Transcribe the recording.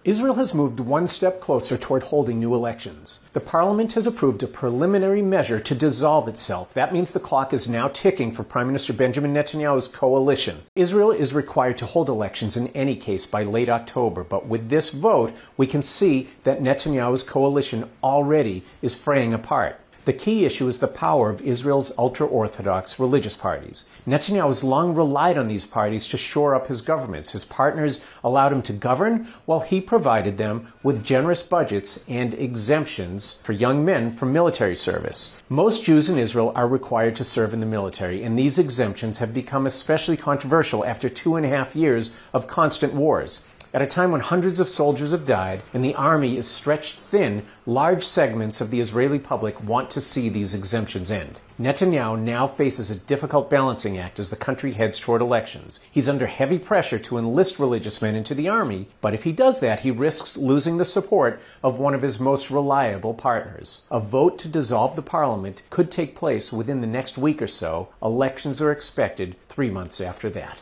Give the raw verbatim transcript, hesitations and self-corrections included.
Israel has moved one step closer toward holding new elections. The parliament has approved a preliminary measure to dissolve itself. That means the clock is now ticking for Prime Minister Benjamin Netanyahu's coalition. Israel is required to hold elections in any case by late October, but with this vote, we can see that Netanyahu's coalition already is fraying apart. The key issue is the power of Israel's ultra-Orthodox religious parties. Netanyahu has long relied on these parties to shore up his governments. His partners allowed him to govern while he provided them with generous budgets and exemptions for young men from military service. Most Jews in Israel are required to serve in the military, and these exemptions have become especially controversial after two and a half years of constant wars. At a time when hundreds of soldiers have died and the army is stretched thin, large segments of the Israeli public want to see these exemptions end. Netanyahu now faces a difficult balancing act as the country heads toward elections. He's under heavy pressure to enlist religious men into the army, but if he does that, he risks losing the support of one of his most reliable partners. A vote to dissolve the parliament could take place within the next week or so. Elections are expected three months after that.